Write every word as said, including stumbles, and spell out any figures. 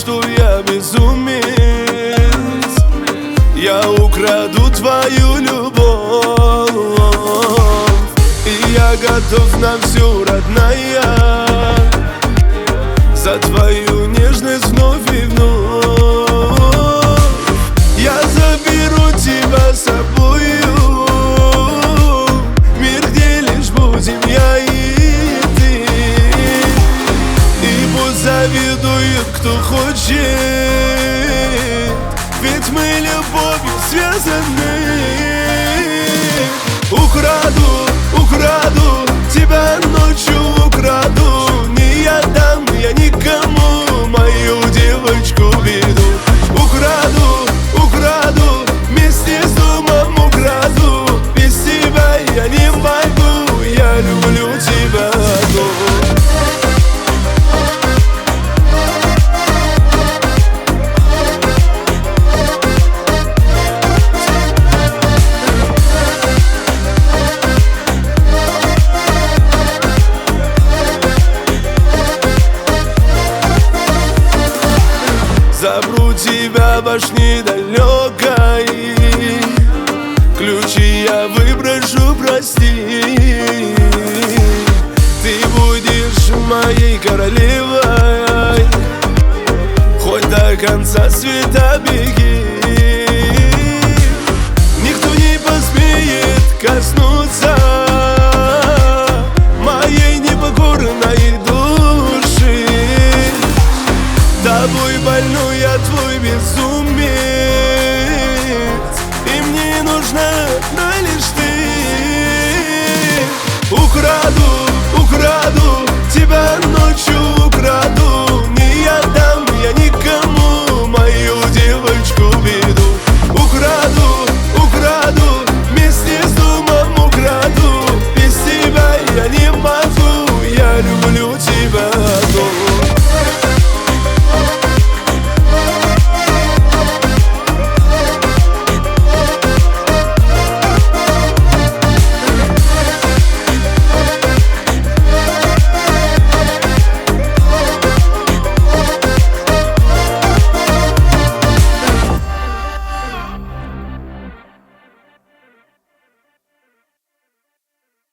что я безумец. Я украду твою любовь, и я готов на всю, родная, за твою нежность вновь и вновь. Я заберу тебя с собою, мир, где лишь будем я и ты. И пусть завидует, кто хочет, ведь мы любовью связаны. Украду, украду тебя ночью, украду. Не я дам я никому мою девочку беду. Украду, украду, вместе с домом украду. Без тебя я не могу, я люблю тебя одну. Запру тебя в башне далекой, ключи я выброшу, прости. Ты будешь моей королевой, хоть до конца света беги. Никто не посмеет коснуться моей непокорной души. Тобой больной я, твой безумец, и мне нужна одна лишь ты. Украду, украду